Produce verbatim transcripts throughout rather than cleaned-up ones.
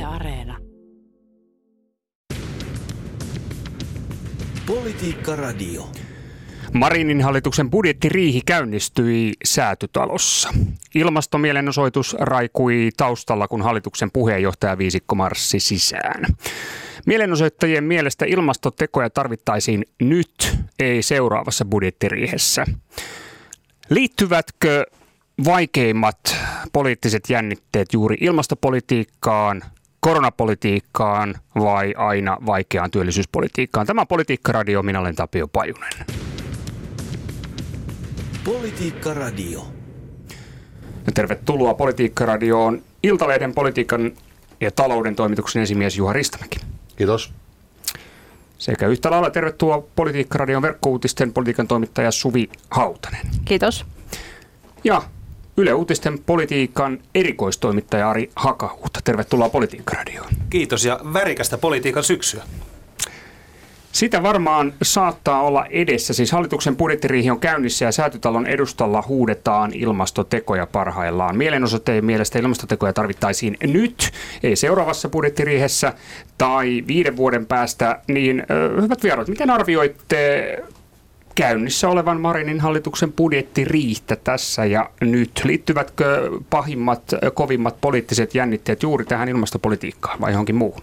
Yle Areena. Politiikka Radio. Marinin hallituksen budjettiriihi käynnistyi Säätytalossa. Ilmastomielenosoitus raikui taustalla, kun hallituksen puheenjohtaja viisikko marssi sisään. Mielenosoittajien mielestä ilmastotekoja tarvittaisiin nyt, ei seuraavassa budjettiriihessä. Liittyvätkö vaikeimmat poliittiset jännitteet juuri ilmastopolitiikkaan, koronapolitiikkaan vai aina vaikeaan työllisyyspolitiikkaan? Tämä on Politiikka Radio, minä olen Tapio Pajunen. Politiikka Radio. Tervetuloa Politiikka Radioon Iltalehden politiikan ja talouden toimituksen esimies Juha Ristamäki. Kiitos. Sekä yhtä lailla tervetuloa Politiikka Radion verkkouutisten politiikan toimittaja Suvi Hautanen. Kiitos. Ja Yle Uutisten politiikan erikoistoimittaja Ari Hakahuhta. Tervetuloa Politiikka Radioon. Kiitos ja värikästä politiikan syksyä. Sitä varmaan saattaa olla edessä. Siis hallituksen budjettiriihi on käynnissä ja Säätytalon edustalla huudetaan ilmastotekoja parhaillaan. Mielenosoittajien mielestä ilmastotekoja tarvittaisiin nyt, ei seuraavassa budjettiriihessä tai viiden vuoden päästä. Niin hyvät vierat, miten arvioitte käynnissä olevan Marinin hallituksen budjettiriihtä tässä ja nyt? Liittyvätkö pahimmat, kovimmat poliittiset jännitteet juuri tähän ilmastopolitiikkaan vai johonkin muuhun?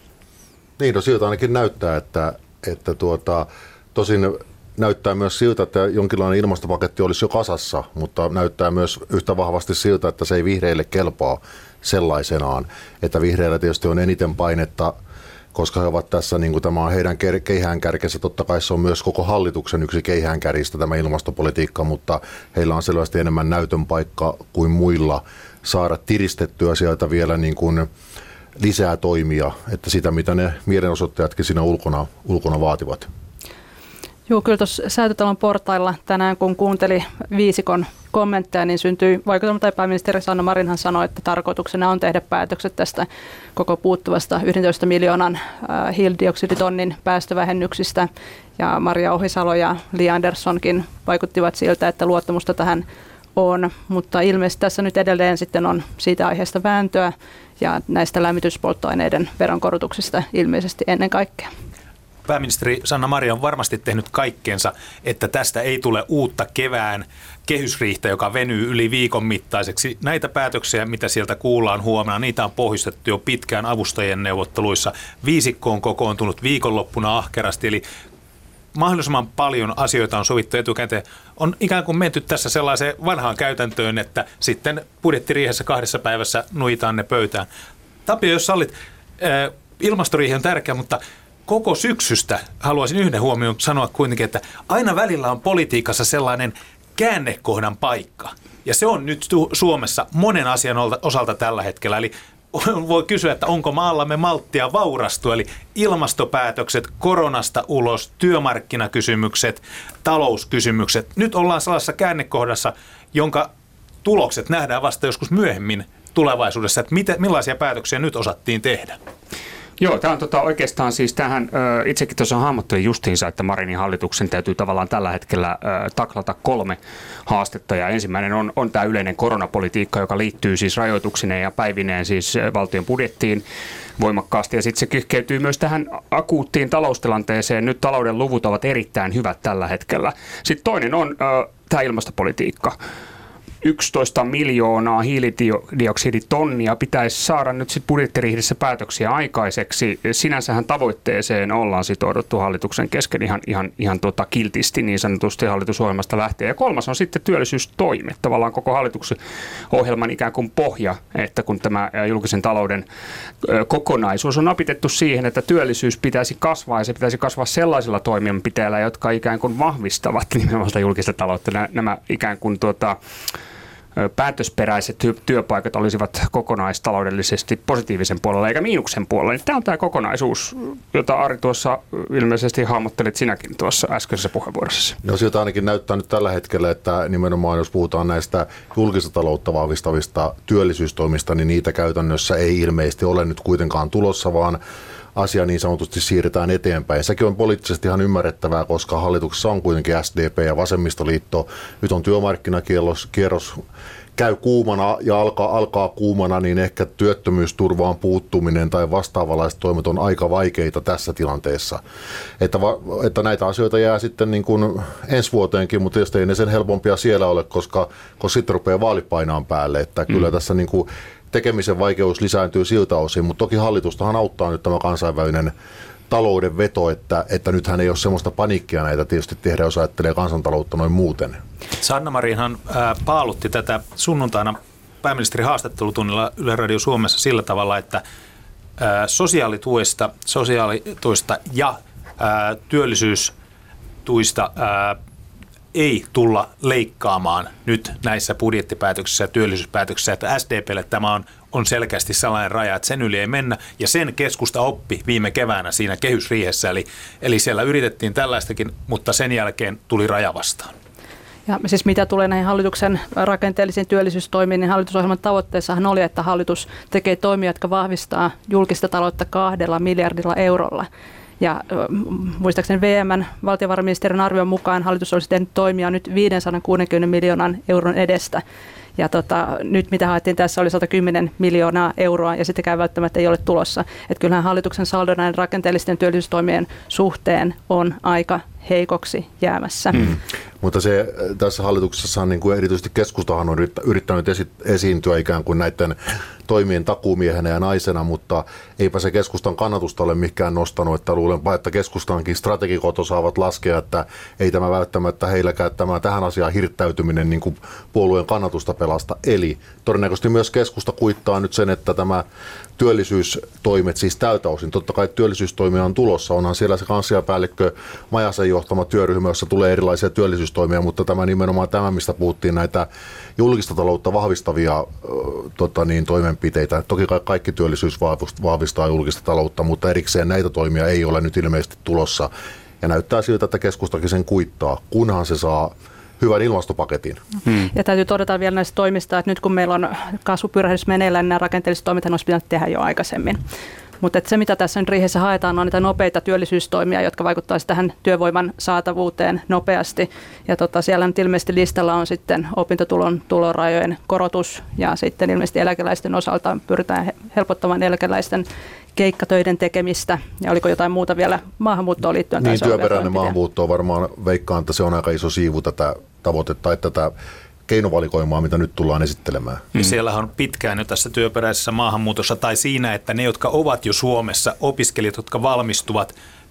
Niin, no siltä ainakin näyttää, että, että tuota, tosin näyttää myös siltä, että jonkinlainen ilmastopaketti olisi jo kasassa, mutta näyttää myös yhtä vahvasti siltä, että se ei vihreille kelpaa sellaisenaan. Että vihreillä tietysti on eniten painetta, koska he ovat tässä, niin kuin tämä on heidän keihäänkärkensä, totta kai se on myös koko hallituksen yksi keihäänkärjistä tämä ilmastopolitiikka, mutta heillä on selvästi enemmän näytön paikka kuin muilla saada tiristettyä sieltä vielä niin kuin lisää toimia, että sitä mitä ne mielenosoittajatkin siinä ulkona, ulkona vaativat. Joo, kyllä tuossa Säätytalon portailla tänään, kun kuunteli viisikon kommentteja, niin syntyi vaikutelma, tai pääministeri Sanna Marinhan sanoi, että tarkoituksena on tehdä päätökset tästä koko puuttuvasta yksitoista miljoonan äh, hiilidioksiditonnin päästövähennyksistä. Ja Maria Ohisalo ja Li Anderssonkin vaikuttivat siltä, että luottamusta tähän on, mutta ilmeisesti tässä nyt edelleen sitten on siitä aiheesta vääntöä ja näistä lämmityspolttoaineiden veronkorotuksista ilmeisesti ennen kaikkea. Pääministeri Sanna Marin on varmasti tehnyt kaikkeensa, että tästä ei tule uutta kevään kehysriihtä, joka venyy yli viikon mittaiseksi. Näitä päätöksiä, mitä sieltä kuullaan huomenna, niitä on pohjustettu jo pitkään avustajien neuvotteluissa. Viisikko on kokoontunut viikonloppuna ahkerasti, eli mahdollisimman paljon asioita on sovittu etukäteen. On ikään kuin menty tässä sellaiseen vanhaan käytäntöön, että sitten budjettiriihessä kahdessa päivässä nuitaan ne pöytään. Tapio, jos sallit, ilmastoriihi on tärkeä, mutta koko syksystä haluaisin yhden huomioon sanoa kuitenkin, että aina välillä on politiikassa sellainen käännekohdan paikka. Ja se on nyt Suomessa monen asian osalta tällä hetkellä. Eli voi kysyä, että onko maallamme malttia vaurastua, eli ilmastopäätökset, koronasta ulos, työmarkkinakysymykset, talouskysymykset. Nyt ollaan sellaisessa käännekohdassa, jonka tulokset nähdään vasta joskus myöhemmin tulevaisuudessa, että mitä, millaisia päätöksiä nyt osattiin tehdä. Joo, tämä on tota, oikeastaan siis tähän, ö, itsekin tuossa hahmottelin justiinsa, että Marinin hallituksen täytyy tavallaan tällä hetkellä ö, taklata kolme haastetta. Ja ensimmäinen on, on tämä yleinen koronapolitiikka, joka liittyy siis rajoituksineen ja päivineen siis valtion budjettiin voimakkaasti. Ja sitten se kyhkeytyy myös tähän akuuttiin taloustilanteeseen. Nyt talouden luvut ovat erittäin hyvät tällä hetkellä. Sitten toinen on ö, tämä ilmastopolitiikka. yksitoista miljoonaa hiilidioksiditonnia pitäisi saada nyt sitten budjettiriihdessä päätöksiä aikaiseksi. Sinänsähän tavoitteeseen ollaan sitouduttu hallituksen kesken ihan, ihan, ihan tota kiltisti niin sanotusti hallitusohjelmasta lähtien. Ja kolmas on sitten työllisyystoimet, tavallaan koko hallituksen ohjelman ikään kuin pohja, että kun tämä julkisen talouden kokonaisuus on napitettu siihen, että työllisyys pitäisi kasvaa ja se pitäisi kasvaa sellaisilla toimenpiteillä, jotka ikään kuin vahvistavat nimenomaan julkista taloutta. Nämä ikään kuin tuota päätösperäiset työpaikat olisivat kokonaistaloudellisesti positiivisen puolella eikä miinuksen puolella. Tämä on tämä kokonaisuus, jota Ari tuossa ilmeisesti hahmottelit sinäkin tuossa äskeisessä puheenvuorossa. No siltä ainakin näyttää nyt tällä hetkellä, että nimenomaan jos puhutaan näistä julkista taloutta vahvistavista työllisyystoimista, niin niitä käytännössä ei ilmeisesti ole nyt kuitenkaan tulossa, vaan asia niin sanotusti siirretään eteenpäin. Sekin on poliittisesti ihan ymmärrettävää, koska hallituksessa on kuitenkin S D P ja Vasemmistoliitto. Nyt on työmarkkinakierros käy kuumana ja alkaa, alkaa kuumana, niin ehkä työttömyysturvaan puuttuminen tai vastaavanlaiset toimet on aika vaikeita tässä tilanteessa. Että, va, että näitä asioita jää sitten niin kuin ensi vuoteenkin, mutta tietysti ei ne sen helpompia siellä ole, koska, koska sitten rupeaa vaalipainaan päälle. Että mm. kyllä tässä niin kuin tekemisen vaikeus lisääntyy siltä osin, mutta toki hallitustahan auttaa nyt tämä kansainvälinen talouden veto, että, että nythän ei ole semmoista paniikkia näitä tietysti tehdä, jos ajattelee kansantaloutta noin muuten. Sanna Marinhan ää, paalutti tätä sunnuntaina pääministerin haastattelutunnilla Yle Radio Suomessa sillä tavalla, että ää, sosiaalituista, sosiaalituista ja ää, työllisyystuista ää, ei tulla leikkaamaan nyt näissä budjettipäätöksissä ja työllisyyspäätöksissä, että S D P:lle tämä on, on selkeästi sellainen raja, että sen yli ei mennä, ja sen keskusta oppi viime keväänä siinä kehysriihessä, eli, eli siellä yritettiin tällaistakin, mutta sen jälkeen tuli raja vastaan. Ja siis mitä tulee näihin hallituksen rakenteellisiin työllisyystoimiin, niin hallitusohjelman tavoitteessahan oli, että hallitus tekee toimia, jotka vahvistaa julkista taloutta kahdella miljardilla eurolla. Ja muistaakseni V M:n valtiovarainministeriön arvion mukaan hallitus olisi tehnyt toimia nyt viisisataakuusikymmentä miljoonan euron edestä. Ja tota, nyt mitä haettiin tässä oli sata kymmenen miljoonaa euroa ja sitäkään välttämättä ei ole tulossa. Että kyllähän hallituksen saldo näiden rakenteellisten työllisyystoimien suhteen on aika heikoksi jäämässä. Hmm. Mutta se tässä hallituksessa on niin kuin erityisesti keskustahan on yrittänyt esi- esiintyä ikään kuin näiden toimien takuumiehenä ja naisena, mutta eipä se keskustan kannatusta ole mikään nostanut, että luulenpa, että keskustankin strategikot osaavat laskea, että ei tämä välttämättä heilläkään tämä tähän asiaan hirttäytyminen niin kuin puolueen kannatusta pelasta. Eli todennäköisesti myös keskusta kuittaa nyt sen, että tämä työllisyystoimet siis tältä osin, totta kai työllisyystoimia on tulossa, onhan siellä se kansliapäällikkö Majasen johtama työryhmä, jossa tulee erilaisia työllisyystoimia, mutta tämä nimenomaan tämä, mistä puhuttiin näitä julkista taloutta vahvistavia tota niin, toimenpiteitä. Toki kaikki työllisyys vahvistaa julkista taloutta, mutta erikseen näitä toimia ei ole nyt ilmeisesti tulossa. Ja näyttää siltä, että keskustakin sen kuittaa, kunhan se saa hyvän ilmastopaketin. Hmm. Ja täytyy todeta vielä näistä toimista, että nyt kun meillä on kasvupyrähdys meneillään, niin nämä rakenteelliset toimet olisi pitänyt tehdä jo aikaisemmin. Mutta se, mitä tässä nyt riihessä haetaan, on niitä nopeita työllisyystoimia, jotka vaikuttaisivat tähän työvoiman saatavuuteen nopeasti. Ja tota, siellä nyt ilmeisesti listalla on sitten opintotulon tulorajojen korotus ja sitten ilmeisesti eläkeläisten osalta pyritään helpottamaan eläkeläisten keikkatöiden tekemistä. Ja oliko jotain muuta vielä maahanmuuttoon liittyen? Niin, työperäinen maahanmuutto on varmaan, veikkaan, että se on aika iso siivu tätä tavoitetta, että tätä keinovalikoimaa, mitä nyt tullaan esittelemään. Mm. Siellä on pitkään jo tässä työperäisessä maahanmuutossa tai siinä, että ne, jotka ovat jo Suomessa, opiskelijat, jotka valmistuvat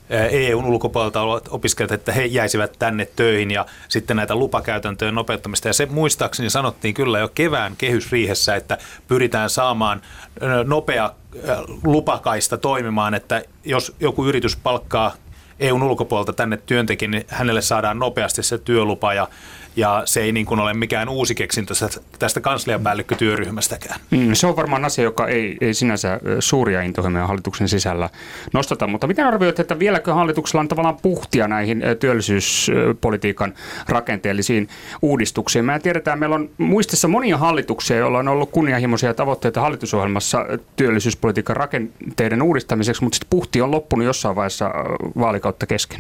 E U:n ulkopuolelta olevat opiskelijat, että he jäisivät tänne töihin ja sitten näitä lupakäytäntöjen nopeuttamista. Ja se muistaakseni sanottiin kyllä jo kevään kehysriihessä, että pyritään saamaan nopea lupakaista toimimaan, että jos joku yritys palkkaa E U:n ulkopuolelta tänne työntekijän, niin hänelle saadaan nopeasti se työlupa ja, ja se ei niin kuin ole mikään uusi keksintö tästä kansliapäällikkötyöryhmästäkään. Mm, se on varmaan asia, joka ei, ei sinänsä suuria intohimoja hallituksen sisällä nostata, mutta miten arvioit, että vieläkö hallituksella on tavallaan puhtia näihin työllisyyspolitiikan rakenteellisiin uudistuksiin? Me tiedetään, meillä on muistissa monia hallituksia, joilla on ollut kunnianhimoisia tavoitteita hallitusohjelmassa työllisyyspolitiikan rakenteiden uudistamiseksi, mutta sitten puhti on loppunut jossain vaiheessa vaalikautta kesken.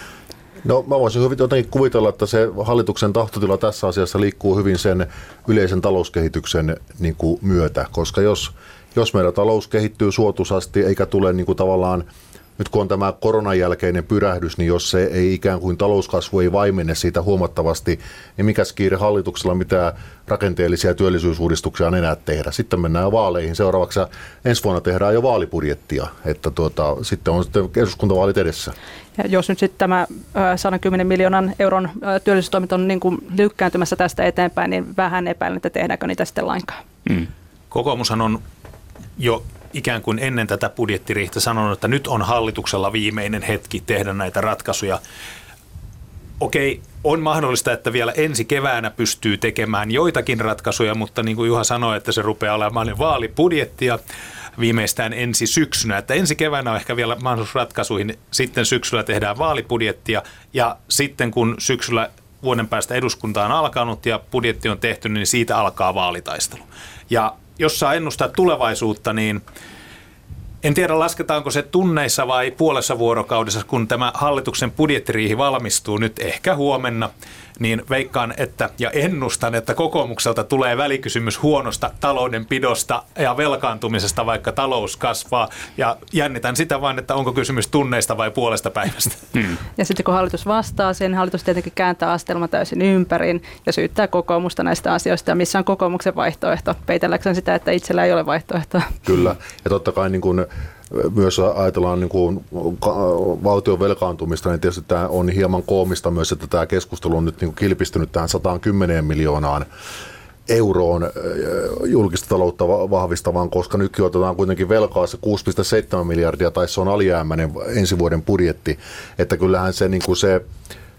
No mä voisin hyvin jotenkin kuvitella, että se hallituksen tahtotila tässä asiassa liikkuu hyvin sen yleisen talouskehityksen niin kuin myötä, koska jos, jos meidän talous kehittyy suotuisasti eikä tule niin kuin tavallaan, nyt kun on tämä koronan jälkeinen pyrähdys, niin jos se ei ikään kuin talouskasvu ei vaimene siitä huomattavasti, niin mikäs kiire hallituksella mitään rakenteellisia työllisyysuudistuksia on enää tehdä. Sitten mennään jo vaaleihin. Seuraavaksi ensi vuonna tehdään jo vaalibudjettia, että tuota, sitten on sitten eduskuntavaalit edessä. Ja jos nyt sitten tämä sata kymmenen miljoonan euron työllisyystoimet on niin kuin lykkääntymässä tästä eteenpäin, niin vähän epäilen, että tehdäänkö niitä sitten lainkaan. Mm. Kokoomushan on jo ikään kuin ennen tätä budjettiriihtä sanonut, että nyt on hallituksella viimeinen hetki tehdä näitä ratkaisuja. Okei, on mahdollista, että vielä ensi keväänä pystyy tekemään joitakin ratkaisuja, mutta niin kuin Juha sanoi, että se rupeaa olemaan vaalibudjettia viimeistään ensi syksynä. Että ensi keväänä on ehkä vielä mahdollisuus ratkaisuihin, sitten syksyllä tehdään vaalibudjettia ja sitten kun syksyllä vuoden päästä eduskunta on alkanut ja budjetti on tehty, niin siitä alkaa vaalitaistelu. Ja jos saa ennustaa tulevaisuutta, niin en tiedä lasketaanko se tunneissa vai puolessa vuorokaudessa, kun tämä hallituksen budjettiriihi valmistuu nyt ehkä huomenna, niin veikkaan, että ja ennustan, että kokoomukselta tulee välikysymys huonosta taloudenpidosta ja velkaantumisesta, vaikka talous kasvaa. Ja jännitän sitä vain, että onko kysymys tunneista vai puolesta päivästä. Hmm. Ja sitten kun hallitus vastaa siihen, hallitus tietenkin kääntää astelma täysin ympärin ja syyttää kokoomusta näistä asioista. Ja missä on kokoomuksen vaihtoehto? Peitelläkseen sitä, että itsellä ei ole vaihtoehtoa. Kyllä. Ja totta kai niin kuin myös ajatellaan niin kuin valtion velkaantumista, niin tietysti tämä on hieman koomista myös, että tämä keskustelu on nyt niin kuin kilpistynyt tähän sata kymmenen miljoonaan euroon julkista taloutta vahvistavaan, koska nytkin otetaan kuitenkin velkaa se kuusi pilkku seitsemän miljardia, tai se on alijäämäinen ensi vuoden budjetti, että kyllähän se, niin kuin se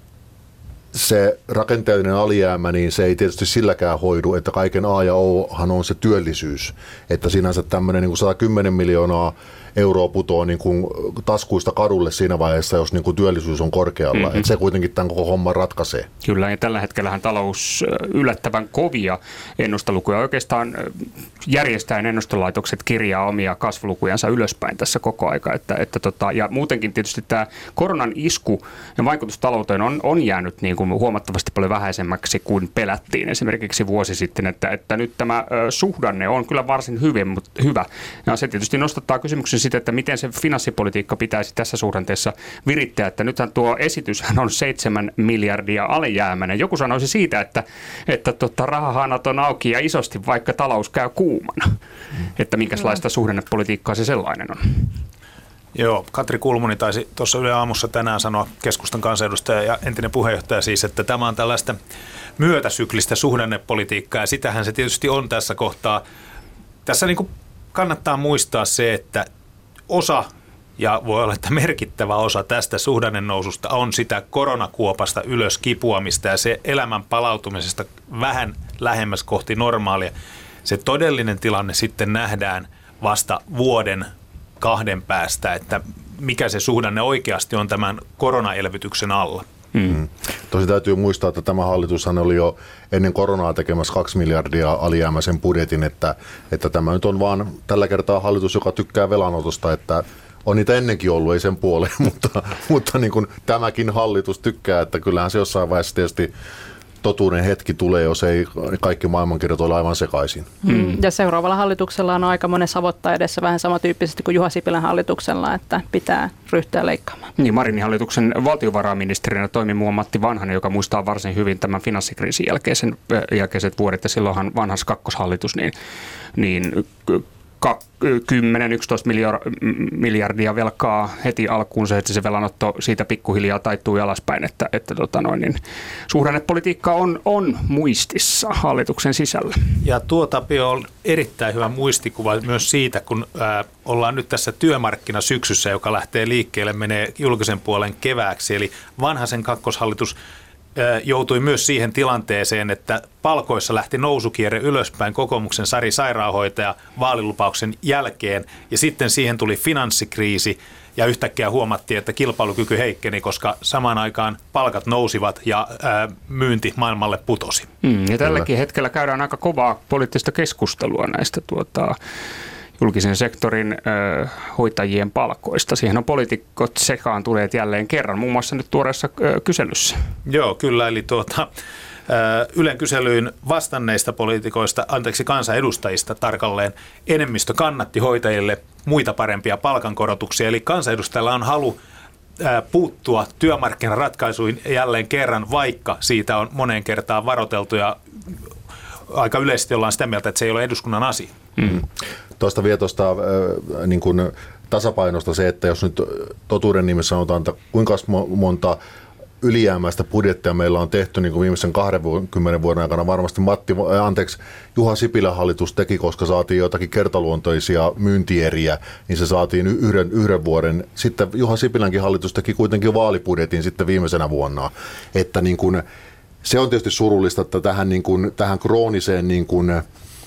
Se rakenteellinen alijäämä, niin se ei tietysti silläkään hoidu, että kaiken A ja Ohan on se työllisyys. Että sinänsä tämmöinen niin kuin sata kymmenen miljoonaa euroa putoaa niin kuin taskuista kadulle siinä vaiheessa, jos niin kuin työllisyys on korkealla. Mm-hmm. Että se kuitenkin tämän koko homman ratkaisee. Kyllä, ja tällä hetkellähän talous yllättävän kovia ennustelukuja. Oikeastaan järjestäen ennustelaitokset kirjaa omia kasvulukujansa ylöspäin tässä koko aika. Että, että tota, ja muutenkin tietysti tämä koronan isku ja vaikutus talouteen on, on jäänyt niin kuin huomattavasti paljon vähäisemmäksi kuin pelättiin esimerkiksi vuosi sitten. Että, että nyt tämä ö, suhdanne on kyllä varsin hyvin, mutta hyvä. Ja se tietysti nostattaa kysymyksen sitä, että miten se finanssipolitiikka pitäisi tässä suhdanteessa virittää, että nythän tuo esityshän on seitsemän miljardia alijäämäinen. Joku sanoisi siitä, että, että tota, rahahanat on auki ja isosti, vaikka talous käy kuumana. Mm. Että minkälaista suhdannepolitiikkaa se sellainen on. Joo, Katri Kulmuni taisi tuossa Yle Aamussa tänään sanoa, keskustan kansanedustaja ja entinen puheenjohtaja siis, että tämä on tällaista myötäsyklistä suhdannepolitiikkaa, ja sitähän se tietysti on tässä kohtaa. Tässä niin kuin kannattaa muistaa se, että osa, ja voi olla, että merkittävä osa tästä suhdannennoususta on sitä koronakuopasta ylös kipuamista ja se elämän palautumisesta vähän lähemmäs kohti normaalia. Se todellinen tilanne sitten nähdään vasta vuoden kahden päästä, että mikä se suhdanne oikeasti on tämän koronaelvytyksen alla. Mm. Tosi täytyy muistaa, että tämä hallitushan oli jo ennen koronaa tekemässä kaksi miljardia alijäämäisen budjetin, että, että tämä nyt on vaan tällä kertaa hallitus, joka tykkää velanotosta, että on niitä ennenkin ollut, ei sen puoleen, mutta, mutta niin kuin tämäkin hallitus tykkää, että kyllähän se jossain vaiheessa tietysti totuuden hetki tulee, jos ei kaikki maailmankirjat ole aivan sekaisin. Mm. Ja seuraavalla hallituksella on aika monen savottaa edessä vähän samantyyppisesti kuin Juha Sipilän hallituksella, että pitää ryhtyä leikkaamaan. Niin, Marinin hallituksen valtiovarainministerinä toimi muun Matti Vanhanen, joka muistaa varsin hyvin tämän finanssikriisin jälkeisen, jälkeiset vuodet, ja silloinhan vanhas kakkoshallitus, niin, niin kymmenen yksitoista miljardia velkaa heti alkuun se, että se velanotto siitä pikkuhiljaa taittuu alaspäin, että, että tota noin, niin suhdannepolitiikka on, on muistissa hallituksen sisällä. Ja tuo, Tapio, on erittäin hyvä muistikuva myös siitä, kun ää, ollaan nyt tässä työmarkkinasyksyssä, joka lähtee liikkeelle, menee julkisen puolen kevääksi, eli Vanhasen kakkoshallitus joutui myös siihen tilanteeseen, että palkoissa lähti nousukierre ylöspäin kokoomuksen Sari Sairaanhoitaja vaalilupauksen jälkeen, ja sitten siihen tuli finanssikriisi, ja yhtäkkiä huomattiin, että kilpailukyky heikkeni, koska samaan aikaan palkat nousivat ja ää, myynti maailmalle putosi. Mm, ja tälläkin hetkellä käydään aika kovaa poliittista keskustelua näistä tuota, julkisen sektorin ö, hoitajien palkoista. Siihen on poliitikot sekaantuneet jälleen kerran, muun muassa nyt tuoreessa ö, kyselyssä. Joo, kyllä. Eli tuota, ö, Ylen kyselyyn vastanneista poliitikoista, anteeksi kansanedustajista tarkalleen, enemmistö kannatti hoitajille muita parempia palkankorotuksia. Eli kansanedustajilla on halu ö, puuttua työmarkkinaratkaisuihin jälleen kerran, vaikka siitä on moneen kertaan varoiteltu ja aika yleisesti ollaan sitä mieltä, että se ei ole eduskunnan asia. Mm. Tuosta vielä tuosta äh, niin kuin tasapainosta se, että jos nyt totuuden nimessä sanotaan, että kuinka monta ylijäämäistä budjettia meillä on tehty niin kuin viimeisen kahdenkymmenen vuoden aikana, varmasti Matti, anteeksi, Juha Sipilän hallitus teki, koska saatiin jotakin kertaluontoisia myyntieriä, niin se saatiin yhden, yhden vuoden. Sitten Juha Sipilänkin hallitus teki kuitenkin vaalibudjetin sitten viimeisenä vuonna, että niin kuin, se on tietysti surullista, että tähän, niin kuin, tähän krooniseen niin kuin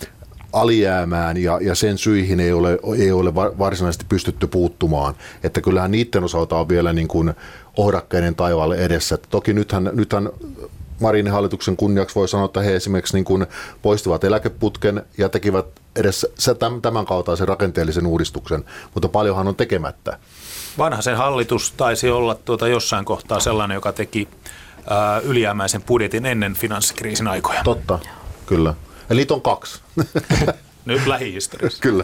alijäämään ja, ja sen syihin ei ole, ei ole varsinaisesti pystytty puuttumaan. Että kyllähän niiden osalta on vielä niin kuin ohdakkeinen taivaalle edessä. Että toki nythän, nythän Marinin hallituksen kunniaksi voi sanoa, että he esimerkiksi niin kuin poistivat eläkeputken ja tekivät edes tämän kaltaisen rakenteellisen uudistuksen, mutta paljonhan on tekemättä. Vanhasen hallitus taisi olla tuota jossain kohtaa sellainen, joka teki ää, ylijäämäisen budjetin ennen finanssikriisin aikoja. Totta, kyllä. Eli niitä on kaksi. Nyt lähihistoriassa. Kyllä.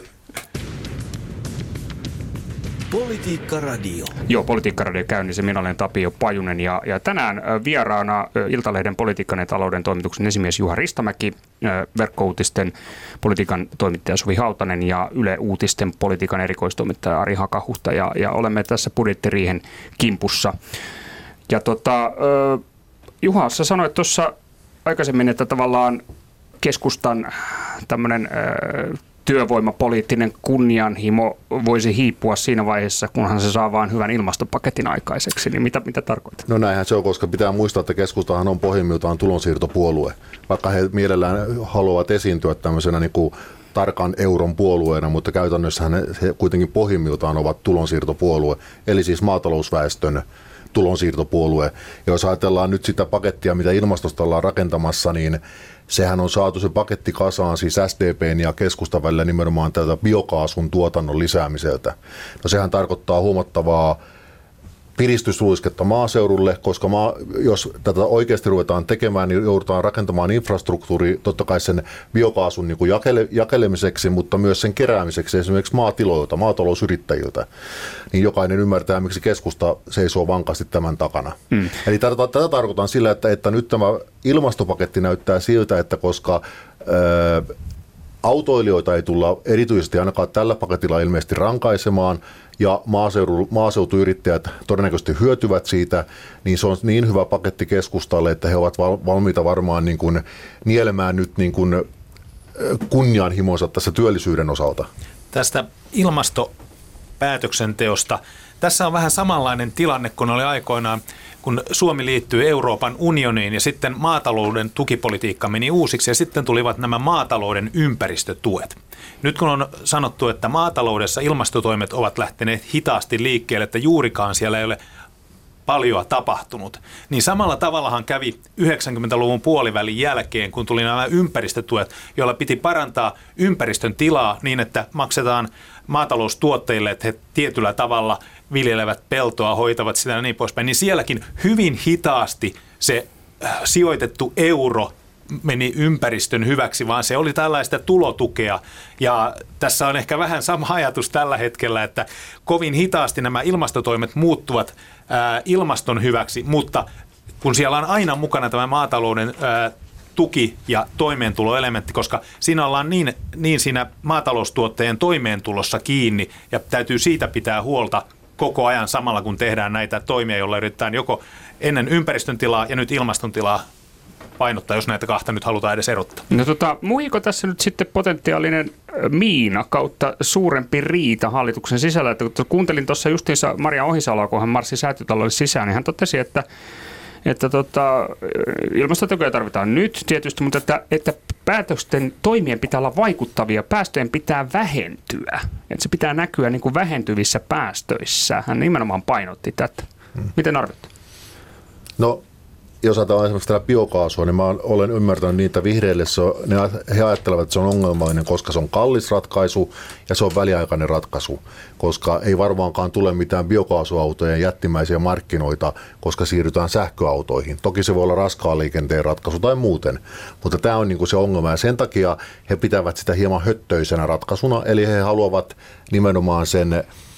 Politiikka Radio. Joo, Politiikka Radio käynnissä. Minä olen Tapio Pajunen ja, ja tänään vieraana Iltalehden politiikan ja talouden toimituksen esimies Juha Ristamäki, verkkouutisten politiikan toimittaja Suvi Hautanen ja Yle Uutisten politiikan erikoistoimittaja Ari Hakahuhta. Ja, ja olemme tässä budjettiriihen kimpussa. Ja tota, Juha, sä sanoit tuossa aikaisemmin, että tavallaan keskustan tämmöinen työvoimapoliittinen kunnianhimo voisi hiipua siinä vaiheessa, kunhan se saa vain hyvän ilmastopaketin aikaiseksi. Niin mitä, mitä tarkoitat? No näinhän se on, koska pitää muistaa, että keskustahan on pohjimmiltaan tulonsiirtopuolue. Vaikka he mielellään haluavat esiintyä tämmöisenä niin kuin tarkan euron puolueena, mutta käytännössä he kuitenkin pohjimmiltaan ovat tulonsiirtopuolue, eli siis maatalousväestön tulonsiirtopuolue. Ja jos ajatellaan nyt sitä pakettia, mitä ilmastosta ollaan rakentamassa, niin sehän on saatu se paketti kasaan siis S D P:n ja keskustan välillä nimenomaan tältä biokaasun tuotannon lisäämiseltä. No sehän tarkoittaa huomattavaa piristysruisketta maaseudulle, koska maa, jos tätä oikeasti ruvetaan tekemään, niin joudutaan rakentamaan infrastruktuuri totta kai sen biokaasun niin kuin jakele, jakelemiseksi, mutta myös sen keräämiseksi esimerkiksi maatiloilta, maatalousyrittäjiltä. Niin jokainen ymmärtää, miksi keskusta seisoo vankasti tämän takana. Mm. Eli tätä, tätä tarkoitan sillä, että, että nyt tämä ilmastopaketti näyttää siltä, että koska Öö, autoilijoita ei tulla erityisesti ainakaan tällä paketilla ilmeisesti rankaisemaan, ja maaseutu, maaseutuyrittäjät todennäköisesti hyötyvät siitä, niin se on niin hyvä paketti keskustalle, että he ovat valmiita varmaan niin kuin nielemään nyt niin kuin kunnianhimonsa tässä työllisyyden osalta. Tästä ilmastopäätöksenteosta. Tässä on vähän samanlainen tilanne, kun oli aikoinaan, kun Suomi liittyi Euroopan unioniin ja sitten maatalouden tukipolitiikka meni uusiksi ja sitten tulivat nämä maatalouden ympäristötuet. Nyt kun on sanottu, että maataloudessa ilmastotoimet ovat lähteneet hitaasti liikkeelle, että juurikaan siellä ei ole paljon tapahtunut, niin samalla tavallahan kävi yhdeksänkymmentäluvun puolivälin jälkeen, kun tuli nämä ympäristötuet, joilla piti parantaa ympäristön tilaa niin, että maksetaan maataloustuotteille, että he tietyllä tavalla viljelevät peltoa, hoitavat sitä ja niin poispäin, niin sielläkin hyvin hitaasti se sijoitettu euro meni ympäristön hyväksi, vaan se oli tällaista tulotukea. Ja tässä on ehkä vähän sama ajatus tällä hetkellä, että kovin hitaasti nämä ilmastotoimet muuttuvat ää, ilmaston hyväksi, mutta kun siellä on aina mukana tämä maatalouden ää, tuki- ja toimeentuloelementti, koska siinä ollaan niin, niin siinä maataloustuotteen toimeentulossa kiinni ja täytyy siitä pitää huolta koko ajan samalla, kun tehdään näitä toimia, joilla yritetään joko ennen ympäristön tilaa ja nyt ilmaston tilaa painottaa, jos näitä kahta nyt halutaan edes erottaa. No tota, muiko tässä nyt sitten potentiaalinen miina kautta suurempi riita hallituksen sisällä? Että kun kuuntelin tuossa justiinsa Maria Ohisaloa, kun hän marssi Säätytalolle sisään, niin hän totesi, että, että tota, ilmastotekoja tarvitaan nyt tietysti, mutta että, että päätösten toimien pitää olla vaikuttavia, päästöjen pitää vähentyä. Että se pitää näkyä niin kuin vähentyvissä päästöissä. Hän nimenomaan painotti tätä. Hmm. Miten arvioit? No, jos ajatellaan esimerkiksi tällä biokaasua, niin mä olen ymmärtänyt niitä vihreille, ne, he ajattelevat, että se on ongelmallinen, koska se on kallis ratkaisu ja se on väliaikainen ratkaisu, koska ei varmaankaan tule mitään biokaasuautojen jättimäisiä markkinoita, koska siirrytään sähköautoihin. Toki se voi olla raskaan liikenteen ratkaisu tai muuten, mutta tämä on niin kuin se ongelma ja sen takia he pitävät sitä hieman höttöisenä ratkaisuna, eli he haluavat nimenomaan sen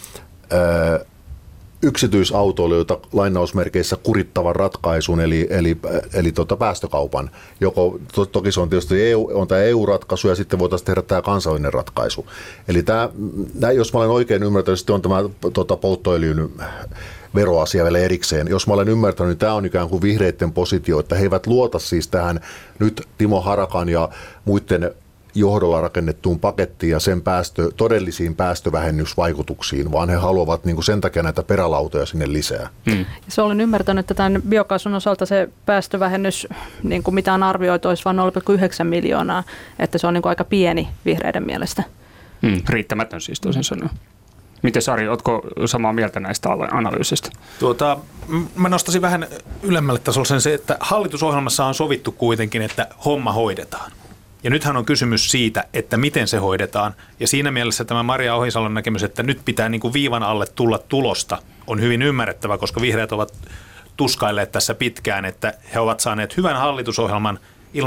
Öö, yksityisautoilijoita lainausmerkeissä kurittavan ratkaisun, eli, eli, eli tuota päästökaupan. Joko, to, toki se on tietysti E U, on tämä E U-ratkaisu ja sitten voitaisiin tehdä tämä kansallinen ratkaisu. Eli tämä, jos mä olen oikein ymmärtänyt, sitten on tämä tuota, polttoöljyn veroasia vielä erikseen. Jos mä olen ymmärtänyt, niin tämä on ikään kuin vihreiden positio, että he eivät luota siis tähän nyt Timo Harakan ja muiden johdolla rakennettuun pakettiin ja sen päästö, todellisiin päästövähennysvaikutuksiin, vaan he haluavat niin kuin sen takia näitä perälautoja sinne lisää. Hmm. Se olen ymmärtänyt, että tämän biokaasun osalta se päästövähennys, niin kuin mitä on arvioitu, olisi vain nolla pilkku yhdeksän miljoonaa, että se on niin kuin aika pieni vihreiden mielestä. Hmm. Riittämätön siis toisin sanoen. Miten Sari, oletko samaa mieltä näistä analyysistä? Tuota, mä nostaisin vähän ylemmälle tasolle sen se, että hallitusohjelmassa on sovittu kuitenkin, että homma hoidetaan. Ja nythän on kysymys siitä, että miten se hoidetaan. Ja siinä mielessä tämä Maria Ohisalon näkemys, että nyt pitää niin kuin viivan alle tulla tulosta, on hyvin ymmärrettävä, koska vihreät ovat tuskailleet tässä pitkään, että he ovat saaneet hyvän hallitusohjelman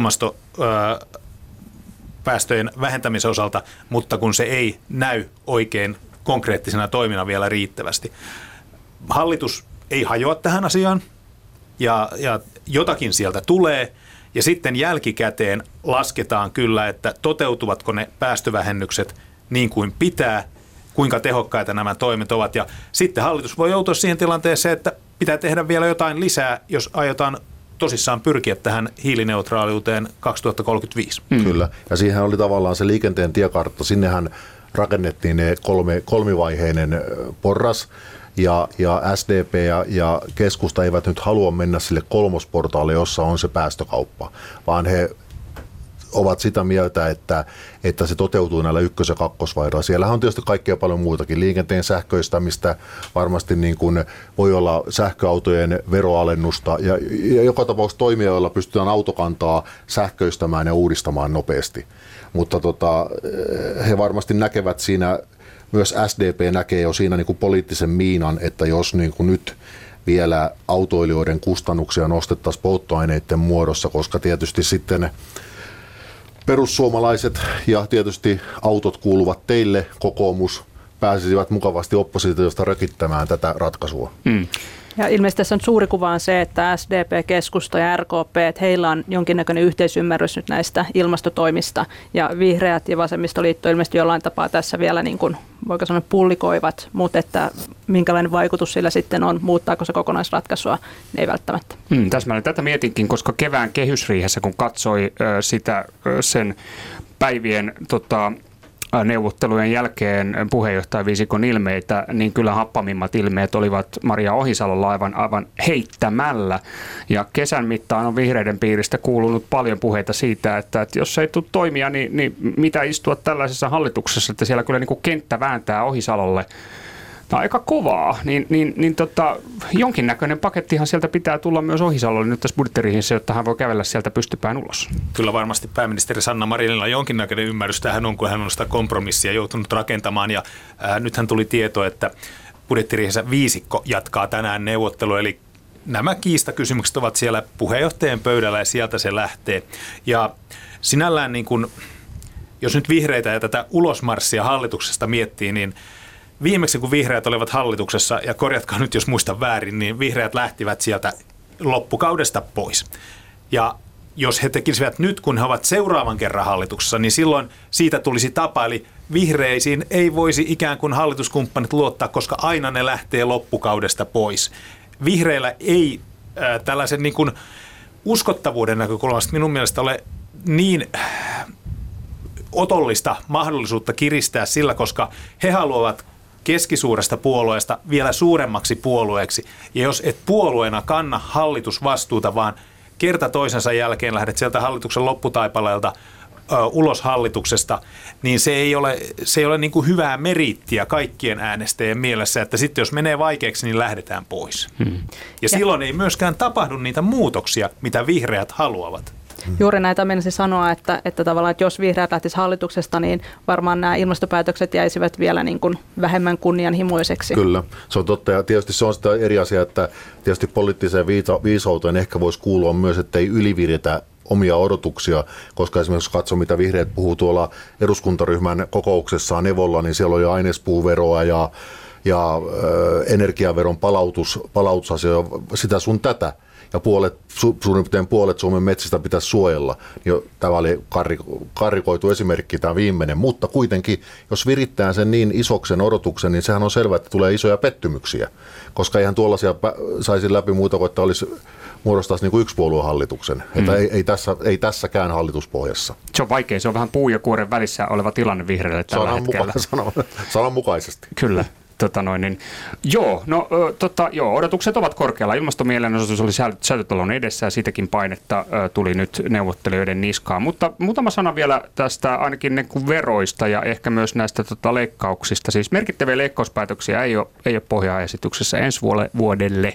ilmastopäästöjen vähentämisen osalta, mutta kun se ei näy oikein konkreettisena toimina vielä riittävästi. Hallitus ei hajoa tähän asiaan ja, ja jotakin sieltä tulee ja sitten jälkikäteen lasketaan kyllä, että toteutuvatko ne päästövähennykset niin kuin pitää, kuinka tehokkaita nämä toimet ovat ja sitten hallitus voi joutua siihen tilanteeseen, että pitää tehdä vielä jotain lisää, jos aiotaan tosissaan pyrkiä tähän hiilineutraaliuteen kaksituhattakolmekymmentäviisi. Mm. Kyllä, ja siihen oli tavallaan se liikenteen tiekartta, sinnehän rakennettiin ne kolme, kolmivaiheinen porras, ja, ja S D P ja, ja keskusta eivät nyt halua mennä sille kolmosportaalle, jossa on se päästökauppa, vaan he ovat sitä mieltä, että, että se toteutuu näillä ykkös- ja kakkosvaiheilla. Siellähän on tietysti kaikkea paljon muutakin. Liikenteen sähköistämistä, varmasti niin kuin voi olla sähköautojen veroalennusta ja, ja joka tapauksessa toimia, joilla pystytään autokantaa sähköistämään ja uudistamaan nopeasti. Mutta tota, he varmasti näkevät siinä, myös S D P näkee jo siinä niin kuin poliittisen miinan, että jos niin kuin nyt vielä autoilijoiden kustannuksia nostettaisiin polttoaineiden muodossa, koska tietysti sitten perussuomalaiset ja tietysti autot kuuluvat teille, kokoomus, pääsisivät mukavasti oppositiosta rökittämään tätä ratkaisua. Mm. Ja ilmeisesti tässä on suuri kuva on se, että S D P, keskusta ja R K P, että heillä on jonkinnäköinen yhteisymmärrys nyt näistä ilmastotoimista. Ja vihreät ja vasemmistoliitto ilmeisesti jollain tapaa tässä vielä, niin kuin, voiko sanoa, pullikoivat, mutta että minkälainen vaikutus sillä sitten on, muuttaako se kokonaisratkaisua, ei välttämättä. Hmm, täsmälleen tätä mietinkin, koska kevään kehysriihessä, kun katsoi ö, sitä ö, sen päivien tota, neuvottelujen jälkeen puheenjohtajaviisikon ilmeitä, niin kyllä happamimmat ilmeet olivat Maria Ohisalolla aivan, aivan heittämällä. Ja kesän mittaan on vihreiden piiristä kuulunut paljon puheita siitä, että, että jos ei tule toimia, niin, niin mitä istua tällaisessa hallituksessa, että siellä kyllä niin kuin kenttä vääntää Ohisalolle. Tämä on aika kovaa, niin, niin, niin tota, jonkinnäköinen pakettihan sieltä pitää tulla myös Ohisalolle nyt tässä budjettiriihessä, jotta hän voi kävellä sieltä pystypään ulos. Kyllä varmasti pääministeri Sanna Marinilla jonkinnäköinen ymmärrys tähän on, kun hän on sitä kompromissia joutunut rakentamaan. Ja ää, nythän tuli tieto, että budjettiriihessä viisikko jatkaa tänään neuvottelu, eli nämä kiistakysymykset ovat siellä puheenjohtajan pöydällä ja sieltä se lähtee. Ja sinällään, niin kun, jos nyt vihreitä ja tätä ulosmarssia hallituksesta miettii, niin viimeksi kun vihreät olivat hallituksessa, ja korjatkaa nyt jos muistan väärin, niin vihreät lähtivät sieltä loppukaudesta pois. Ja jos he tekisivät nyt, kun he ovat seuraavan kerran hallituksessa, niin silloin siitä tulisi tapa, eli vihreisiin ei voisi ikään kuin hallituskumppanit luottaa, koska aina ne lähtee loppukaudesta pois. Vihreillä ei äh, tällaisen niin kuin uskottavuuden näkökulmasta minun mielestä ole niin otollista mahdollisuutta kiristää sillä, koska he haluavat keskisuuresta puolueesta vielä suuremmaksi puolueeksi. Ja jos et puolueena kanna hallitusvastuuta, vaan kerta toisensa jälkeen lähdet sieltä hallituksen lopputaipaleelta ö, ulos hallituksesta, niin se ei ole, se ei ole niin kuin hyvää meriittiä kaikkien äänestäjien mielessä, että sitten jos menee vaikeaksi, niin lähdetään pois. Hmm. Ja, ja silloin ei myöskään tapahdu niitä muutoksia, mitä vihreät haluavat. Juuri näitä menisin sanoa, että, että tavallaan, että jos vihreät lähtisi hallituksesta, niin varmaan nämä ilmastopäätökset jäisivät vielä niin kuin vähemmän kunnianhimoiseksi. Kyllä, se on totta. Ja tietysti se on sitä eri asia, että tietysti poliittiseen viisauteen ehkä voisi kuulua myös, että ei yliviritä omia odotuksia, koska esimerkiksi jos katsoo, mitä vihreät puhuu tuolla eduskuntaryhmän kokouksessaan Nevolla, niin siellä on jo ainespuuveroa ja, ja ö, energiaveron palautus, palautusasia, sitä sun tätä. Ja puolet, su, suurin piirtein puolet Suomen metsistä pitäisi suojella. Jo, tämä oli karrikoitu esimerkki, tämä viimeinen, mutta kuitenkin, jos virittää sen niin isoksen odotuksen, niin sehän on selvää, että tulee isoja pettymyksiä, koska eihän tuollaisia saisi läpi muuta kuin, että olisi muodostaisi niin kuin yksipuoluehallituksen. Mm. Että ei, ei, tässä, ei tässäkään hallituspohjassa. Se on vaikea, se on vähän puu ja kuoren välissä oleva tilanne vihreille tällä sanan hetkellä. Muka, sananmukaisesti. Kyllä. Tota noin, niin, joo, no, tota, joo, odotukset ovat korkealla. Ilmastomielenosoitus oli Säätytalon edessä ja siitäkin painetta ö, tuli nyt neuvottelijoiden niskaan. Mutta muutama sana vielä tästä ainakin niin kuin veroista ja ehkä myös näistä tota, leikkauksista. Siis merkittäviä leikkauspäätöksiä ei ole, ei ole pohjaesityksessä ensi vuodelle.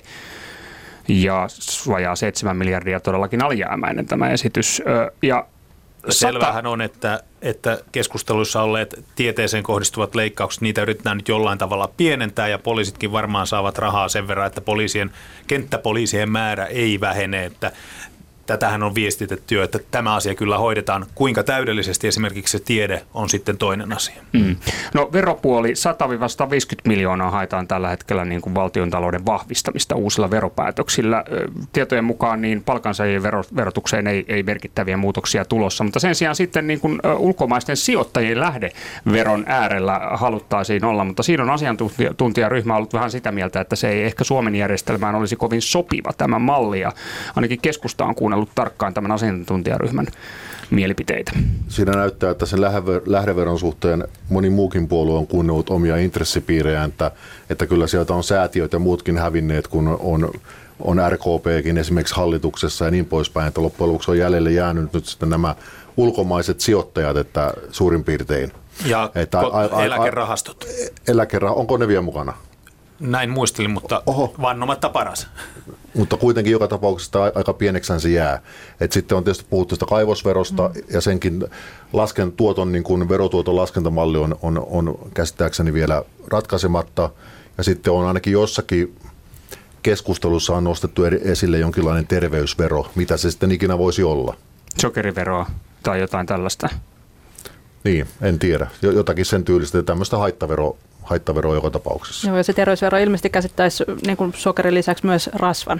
Ja vajaa seitsemän miljardia todellakin alijäämäinen tämä esitys. Ö, ja Selvähän on, että, että keskusteluissa olleet tieteeseen kohdistuvat leikkaukset, niitä yritetään nyt jollain tavalla pienentää ja poliisitkin varmaan saavat rahaa sen verran, että poliisien, kenttäpoliisien määrä ei vähene, että tätähän on viestitetty jo, että tämä asia kyllä hoidetaan. Kuinka täydellisesti esimerkiksi se tiede on sitten toinen asia. Mm. No veropuoli sata sata viisikymmentä miljoonaa haetaan tällä hetkellä niin kuin valtiontalouden vahvistamista uusilla veropäätöksillä. Tietojen mukaan niin palkansaajien verotukseen ei, ei merkittäviä muutoksia tulossa, mutta sen sijaan sitten niin kuin ulkomaisten sijoittajien lähdeveron äärellä haluttaisiin olla, mutta siinä on asiantuntijaryhmä ollut vähän sitä mieltä, että se ei ehkä Suomen järjestelmään olisi kovin sopiva tämä malli, ja ainakin keskusta on kuunnellut ollut tarkkaan tämän asiantuntijaryhmän mielipiteitä. Siinä näyttää, että sen lähdeveron suhteen moni muukin puolue on kuunnellut omia intressipiirejä, että, että kyllä sieltä on säätiöt ja muutkin hävinneet, kun on, on R K P:kin esimerkiksi hallituksessa ja niin poispäin, että loppujen lopuksi on jäljelle jäänyt nyt sitten nämä ulkomaiset sijoittajat, että suurin piirtein. Ja että a, a, eläkerahastot. Eläkerah- onko ne vielä mukana? Näin muistelin, mutta Oho. vannomatta paras. Mutta kuitenkin joka tapauksessa aika pieneksään se jää. Et sitten on tietysti puhuttu sitä kaivosverosta, mm. ja senkin lasken, tuoton, niin kuin verotuoton laskentamalli on, on, on käsittääkseni vielä ratkaisematta. Ja sitten on ainakin jossakin keskustelussa on nostettu esille jonkinlainen terveysvero, mitä se sitten ikinä voisi olla. Sokeriveroa tai jotain tällaista. Niin, en tiedä. Jotakin sen tyylistä, tämmöistä haittaveroa. haittaveroa joka tapauksessa. Joo, ja se terveysvero ilmeisesti käsittäisi niin kuin sokerin lisäksi myös rasvan.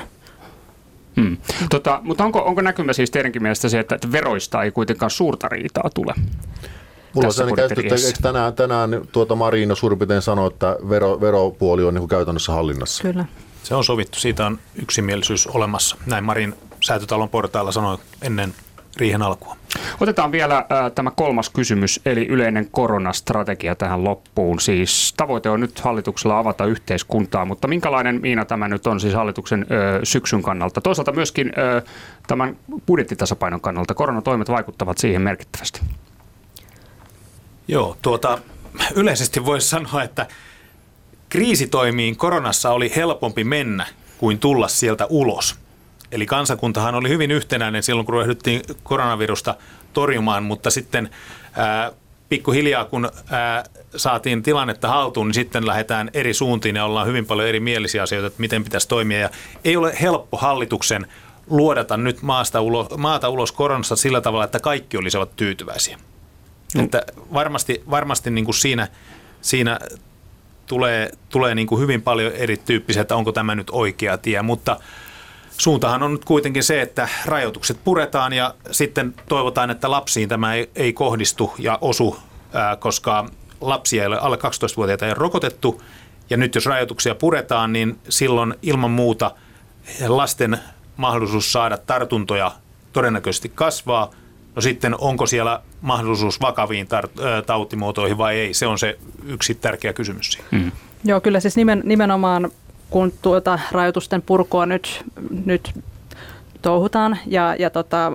Hmm. Tota, mutta onko, onko näkymä siis teidänkin mielestä se, että veroista ei kuitenkaan suurta riitaa tule? Mulla on sellainen käsitys, että eikö tänään, tänään tuota Marino suurin piirtein sanoi, että vero, veropuoli on niin kuin käytännössä hallinnassa? Kyllä. Se on sovittu, siitä on yksimielisyys olemassa. Näin Marin Säätytalon portailla sanoi ennen riihen alkua. Otetaan vielä äh, tämä kolmas kysymys, eli yleinen koronastrategia tähän loppuun. Siis tavoite on nyt hallituksella avata yhteiskuntaa, mutta minkälainen, Miina, tämä nyt on siis hallituksen äh, syksyn kannalta? Toisaalta myöskin äh, tämän budjettitasapainon kannalta. Koronatoimet vaikuttavat siihen merkittävästi. Joo, tuota, yleisesti voisi sanoa, että kriisitoimiin koronassa oli helpompi mennä kuin tulla sieltä ulos. Eli kansakuntahan oli hyvin yhtenäinen silloin, kun ryhdyttiin koronavirusta torjumaan, mutta sitten ää, pikkuhiljaa, kun ää, saatiin tilannetta haltuun, niin sitten lähdetään eri suuntiin ja ollaan hyvin paljon eri mielisiä asioita, että miten pitäisi toimia. Ja ei ole helppo hallituksen luodata nyt maasta ulos, maata ulos koronasta sillä tavalla, että kaikki olisivat tyytyväisiä. Mm. Että varmasti varmasti niin kuin siinä, siinä tulee, tulee niin kuin hyvin paljon erityyppisiä, että onko tämä nyt oikea tie, mutta suuntahan on nyt kuitenkin se, että rajoitukset puretaan ja sitten toivotaan, että lapsiin tämä ei, ei kohdistu ja osu, ää, koska lapsia ei ole, alle kaksitoistavuotiaita ei ole rokotettu. Ja nyt jos rajoituksia puretaan, niin silloin ilman muuta lasten mahdollisuus saada tartuntoja todennäköisesti kasvaa. No sitten onko siellä mahdollisuus vakaviin tar- ää, tautimuotoihin vai ei? Se on se yksi tärkeä kysymys siinä. Mm. Joo, kyllä siis nimen, nimenomaan kun tuota rajoitusten purkua nyt, nyt touhutaan ja, ja tota,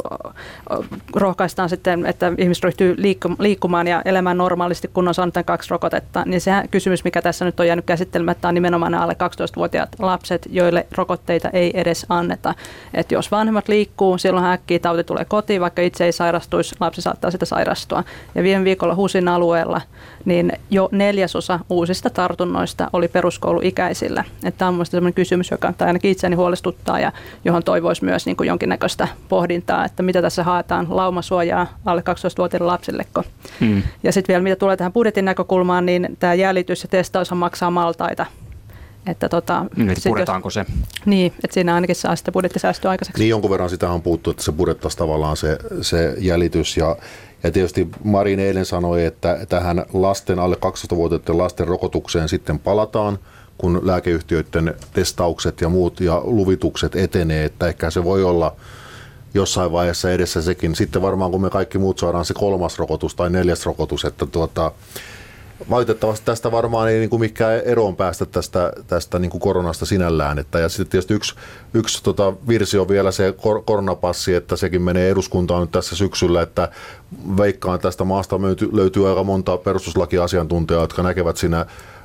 rohkaistaan sitten, että ihmiset ryhtyy liikkumaan ja elämään normaalisti, kun on saanut kaksi rokotetta, niin se kysymys, mikä tässä nyt on jäänyt käsittelemättä, on nimenomaan alle kaksitoistavuotiaat lapset, joille rokotteita ei edes anneta. Et jos vanhemmat liikkuu, silloin äkkiä tauti tulee kotiin, vaikka itse ei sairastuisi, lapsi saattaa sitä sairastua. Ja viime viikolla HUSin alueella niin jo neljäsosa uusista tartunnoista oli peruskouluikäisillä. Tämä on mielestäni sellainen kysymys, joka ainakin itseäni huolestuttaa ja johon toivoisi myös niin kuin jonkinnäköistä pohdintaa, että mitä tässä haetaan laumasuojaa alle kaksitoistavuotiaille lapsilleko. Hmm. Ja sitten vielä mitä tulee tähän budjetin näkökulmaan, niin tämä jäljitys ja testaushan maksaa maltaita. Että tota, niin, puretaanko jos, se? Niin, että siinä ainakin saa sitä budjettisäästöä aikaiseksi. Niin jonkun verran sitä on puhuttu, että se purettaisiin tavallaan se, se jäljitys ja Ja tietysti Marin eilen sanoi, että tähän lasten alle kaksitoistavuotiaiden lasten rokotukseen sitten palataan, kun lääkeyhtiöiden testaukset ja muut ja luvitukset etenee, että ehkä se voi olla jossain vaiheessa edessä sekin. Sitten varmaan kun me kaikki muut saadaan se kolmas rokotus tai neljäs rokotus, että tuota, valitettavasti tästä varmaan ei niin kuin mikään eroon päästä tästä, tästä niin kuin koronasta sinällään. Että, ja sitten tietysti yksi, yksi tota, virsi on vielä se kor- koronapassi, että sekin menee eduskuntaan nyt tässä syksyllä, että veikkaan tästä maasta löytyy, löytyy aika monta perustuslakiasiantuntijaa, jotka näkevät siinä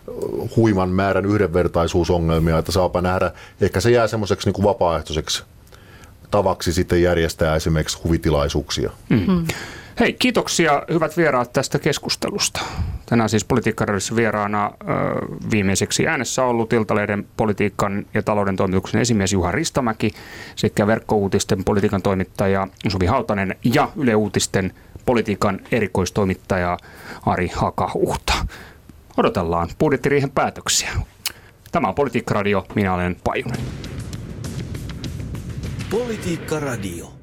huiman määrän yhdenvertaisuusongelmia, että saapa nähdä, ehkä se jää semmoiseksi niin kuin vapaaehtoiseksi tavaksi sitten järjestää esimerkiksi huvitilaisuuksia. Mm-hmm. Hei, kiitoksia hyvät vieraat tästä keskustelusta. Tänään siis Politiikkaradiossa vieraana ö, viimeiseksi äänessä ollut Iltalehden politiikan ja talouden toimituksen esimies Juha Ristamäki sekä Verkkouutisten politiikan toimittaja Suvi Hautanen ja Yle Uutisten politiikan erikoistoimittaja Ari Hakahuhta. Odotellaan budjettiriihen päätöksiä. Tämä on Politiikkaradio, minä olen Pajunen. Politiikkaradio.